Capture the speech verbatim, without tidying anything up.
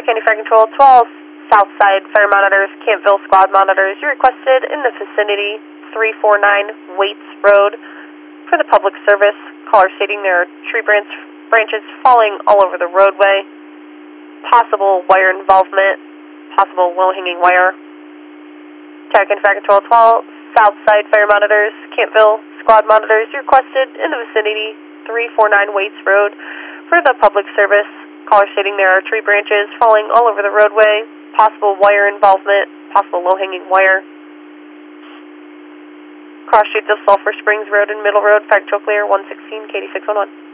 County Fire Control to all Southside fire monitors, Campville squad monitors. You're requested in the vicinity, three forty-nine Waits Road. For the public service, caller stating there are tree branch, branches falling all over the roadway. Possible wire involvement, possible low-hanging wire. County County Fire Control to all Southside fire monitors, Campville squad monitors. You're requested in the vicinity, three forty-nine Waits Road. For the public service, caller stating there are tree branches falling all over the roadway. Possible wire involvement, possible low-hanging wire. Cross streets of Sulphur Springs Road and Middle Road, Fire Control clear, one sixteen, Katie six one one.